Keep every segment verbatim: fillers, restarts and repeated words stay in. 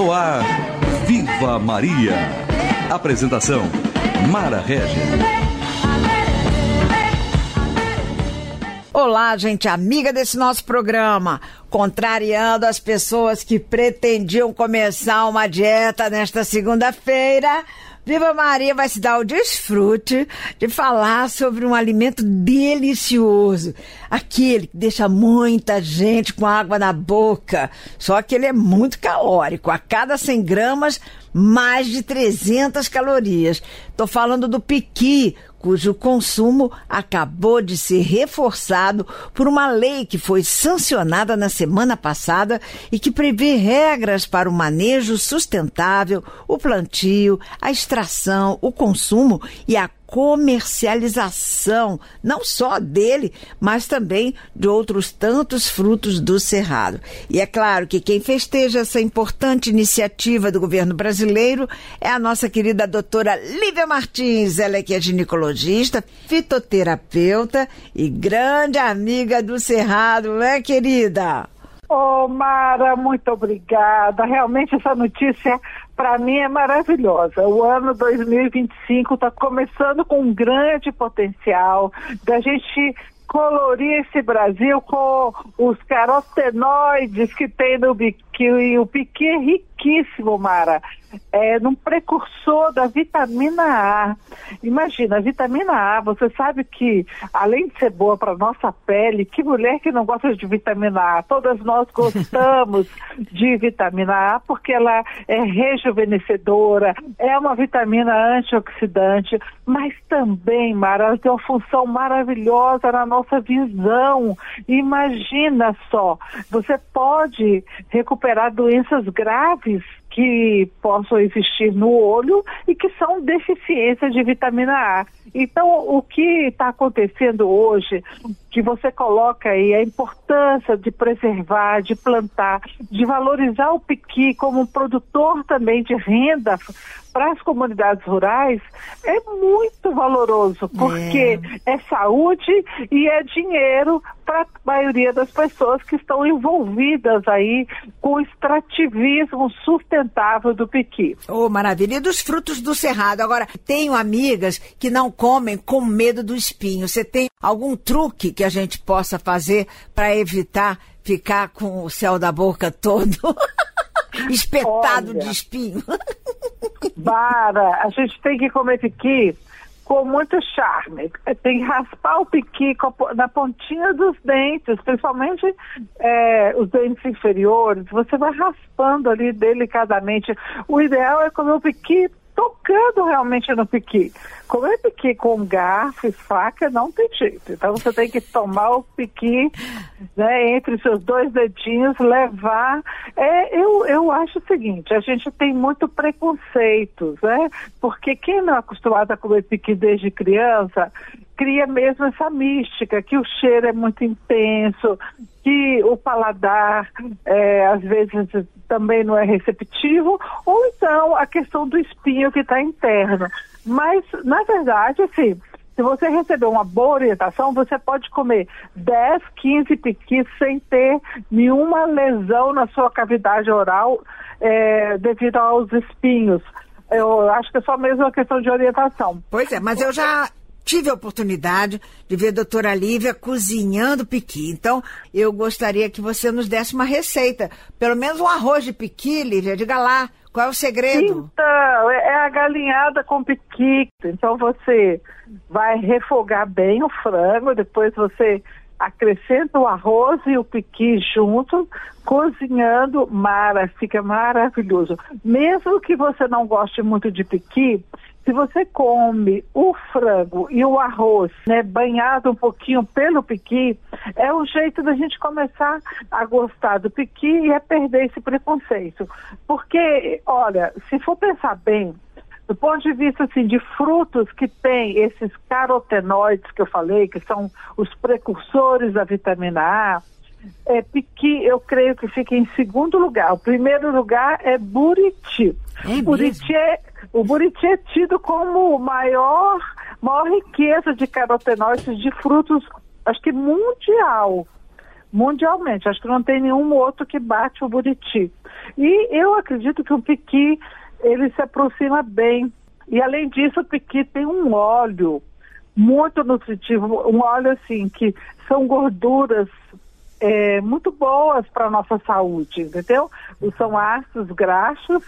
No ar, Viva Maria. Apresentação, Mara Regis. Olá, gente amiga desse nosso programa, contrariando as pessoas que pretendiam começar uma dieta nesta segunda-feira. Viva Maria vai se dar o desfrute de falar sobre um alimento delicioso, aquele que deixa muita gente com água na boca, só que ele é muito calórico, a cada cem gramas, mais de trezentas calorias. Tô falando do piqui, cujo consumo acabou de ser reforçado por uma lei que foi sancionada na semana passada e que prevê regras para o manejo sustentável, o plantio, a extração, o consumo e a comercialização, não só dele, mas também de outros tantos frutos do cerrado. E é claro que quem festeja essa importante iniciativa do governo brasileiro é a nossa querida doutora Lívia Martins. Ela é que é ginecologista, fitoterapeuta e grande amiga do cerrado, né, querida? Ô, Mara, muito obrigada. Realmente essa notícia, para mim, é maravilhosa. O ano dois mil e vinte e cinco está começando com um grande potencial da gente colorir esse Brasil com os carotenoides que tem no piqui. E o piqui é riquíssimo, Mara. É num precursor da vitamina A. Imagina, a vitamina A, você sabe que, além de ser boa para nossa pele, que mulher que não gosta de vitamina A? Todas nós gostamos de vitamina A porque ela é rejuvenescedora, é uma vitamina antioxidante, mas também, Mara, ela tem uma função maravilhosa na nossa visão. Imagina só, você pode recuperar doenças graves que possam existir no olho e que são deficiências de vitamina A. Então, o que está acontecendo hoje, que você coloca aí a importância de preservar, de plantar, de valorizar o piqui como um produtor também de renda para as comunidades rurais, é muito valoroso, porque é, é saúde e é dinheiro para a maioria das pessoas que estão envolvidas aí com o extrativismo sustentável do piqui. Oh, maravilha! E dos frutos do cerrado? Agora, tenho amigas que não comem com medo do espinho. Você tem algum truque que a gente possa fazer para evitar ficar com o céu da boca todo espetado Olha, de espinho? Bara, a gente tem que comer piqui com muito charme. Tem que raspar o piqui na pontinha dos dentes, principalmente é, os dentes inferiores. Você vai raspando ali delicadamente. O ideal é comer o piqui tocando realmente no piqui. Comer piqui com garfo e faca não tem jeito. Então você tem que tomar o piqui, né, entre os seus dois dedinhos, levar. É, eu, eu acho o seguinte, a gente tem muito preconceito, né? Porque quem não é acostumado a comer piqui desde criança, cria mesmo essa mística, que o cheiro é muito intenso, que o paladar é, às vezes também não é receptivo, ou então a questão do espinho que está interno. Mas, na verdade, assim, se você receber uma boa orientação, você pode comer dez, quinze piquis sem ter nenhuma lesão na sua cavidade oral é, devido aos espinhos. Eu acho que é só mesmo uma questão de orientação. Pois é, mas eu já tive a oportunidade de ver a doutora Lívia cozinhando piqui. Então, eu gostaria que você nos desse uma receita. Pelo menos um arroz de piqui, Lívia. Diga lá, qual é o segredo? Então, é a galinhada com piqui. Então, você vai refogar bem o frango, depois você acrescenta o arroz e o piqui junto, cozinhando. Mara, fica maravilhoso. Mesmo que você não goste muito de piqui, se você come o frango e o arroz, né, banhado um pouquinho pelo piqui, é um jeito da gente começar a gostar do piqui e a perder esse preconceito. Porque, olha, se for pensar bem, do ponto de vista assim, de frutos que tem esses carotenoides que eu falei, que são os precursores da vitamina A, é, piqui, eu creio que fica em segundo lugar. O primeiro lugar é buriti. É buriti é, o buriti é tido como o maior, maior riqueza de carotenoides de frutos, acho que mundial. mundialmente. Acho que não tem nenhum outro que bate o Buriti. E eu acredito que o piqui, ele se aproxima bem. E além disso, o piqui tem um óleo muito nutritivo, um óleo assim, que são gorduras é, muito boas para a nossa saúde, entendeu? São ácidos graxos,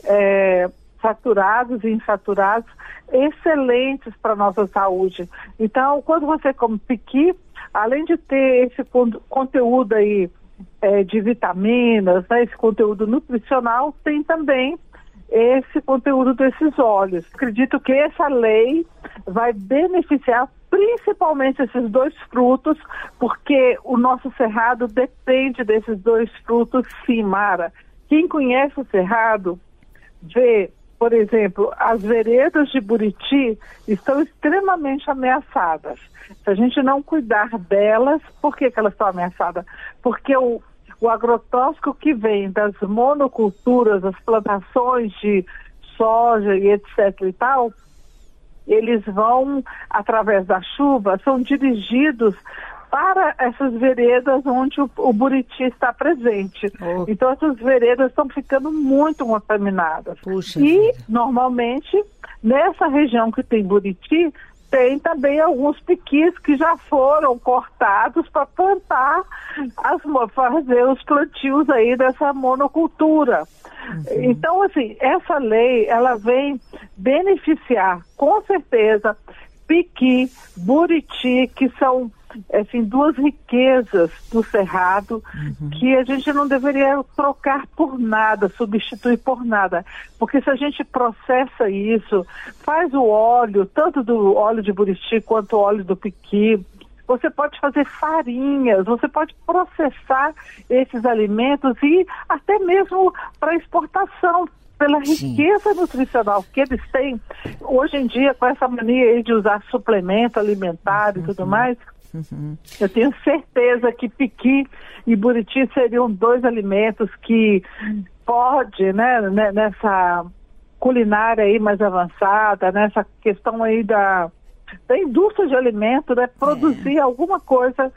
é, saturados e insaturados, excelentes para a nossa saúde. Então, quando você come piqui, além de ter esse con- conteúdo aí é, de vitaminas, né, esse conteúdo nutricional, tem também esse conteúdo desses óleos. Acredito que essa lei vai beneficiar principalmente esses dois frutos, porque o nosso cerrado depende desses dois frutos, sim, Mara. Quem conhece o cerrado vê, por exemplo, as veredas de Buriti estão extremamente ameaçadas. Se a gente não cuidar delas, por que que elas estão ameaçadas? Porque o O agrotóxico que vem das monoculturas, das plantações de soja e etc e tal, eles vão, através da chuva, são dirigidos para essas veredas onde o, o Buriti está presente. Oh. Então essas veredas estão ficando muito contaminadas. Puxa e, vida. Normalmente, nessa região que tem Buriti, tem também alguns piquis que já foram cortados para plantar, as, fazer os plantios aí dessa monocultura. Uhum. Então, assim, essa lei, ela vem beneficiar, com certeza, piqui, buriti, que são, assim, duas riquezas do cerrado, uhum. que a gente não deveria trocar por nada, substituir por nada, porque se a gente processa isso, faz o óleo, tanto do óleo de buriti quanto o óleo do piqui, você pode fazer farinhas, você pode processar esses alimentos e até mesmo para exportação, pela riqueza Sim. nutricional que eles têm. Hoje em dia, com essa mania aí de usar suplemento alimentar uhum. e tudo mais, uhum. eu tenho certeza que piqui e buriti seriam dois alimentos que pode, né, nessa culinária aí mais avançada, nessa questão aí da, da indústria de alimento, né, produzir é. alguma coisa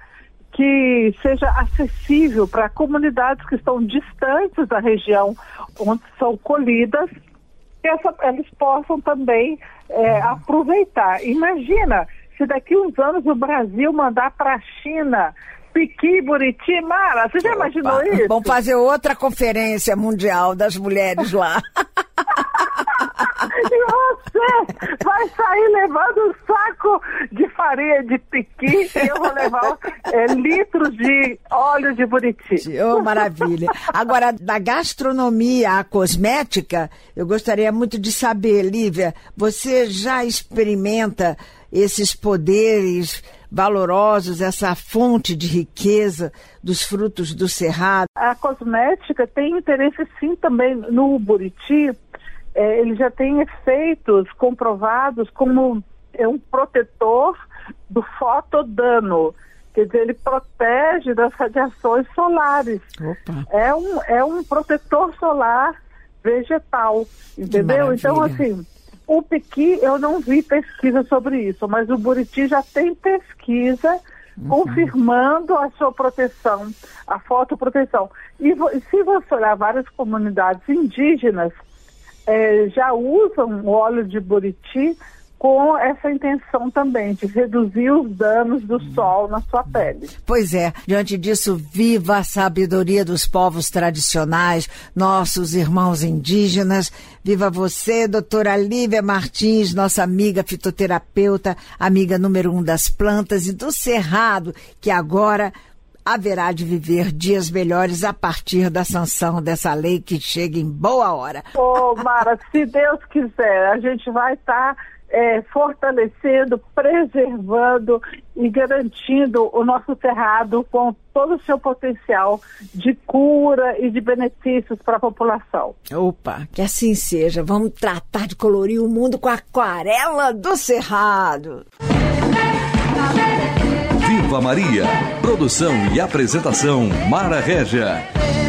que seja acessível para comunidades que estão distantes da região onde são colhidas, que essa, eles possam também é, aproveitar. Imagina se daqui uns anos o Brasil mandar para a China piqui, buriti, Mara, você já imaginou Opa, isso? Vamos fazer outra conferência mundial das mulheres lá. E você vai sair levando um saco de farinha de piqui e eu vou levar é, litros de óleo de buriti. Oh, maravilha. Agora, da gastronomia à cosmética, eu gostaria muito de saber, Lívia, você já experimenta esses poderes valorosos, essa fonte de riqueza dos frutos do cerrado? A cosmética tem interesse sim também no buriti. É, ele já tem efeitos comprovados como é um protetor do fotodano, quer dizer, ele protege das radiações solares. Opa. É um, é um protetor solar vegetal, entendeu? Então, assim, o piqui eu não vi pesquisa sobre isso, mas o buriti já tem pesquisa uhum. confirmando a sua proteção, a fotoproteção. E se você olhar várias comunidades indígenas, É, já usam o óleo de buriti com essa intenção também de reduzir os danos do sol na sua pele. Pois é, diante disso, viva a sabedoria dos povos tradicionais, nossos irmãos indígenas. Viva você, doutora Lívia Martins, nossa amiga fitoterapeuta, amiga número um das plantas e do cerrado, que agora haverá de viver dias melhores a partir da sanção dessa lei que chega em boa hora. Ô, Mara, se Deus quiser, a gente vai estar tá, é, fortalecendo, preservando e garantindo o nosso cerrado com todo o seu potencial de cura e de benefícios para a população. Opa, que assim seja. Vamos tratar de colorir o mundo com a aquarela do cerrado. Viva Maria! Produção e apresentação Mara Régia.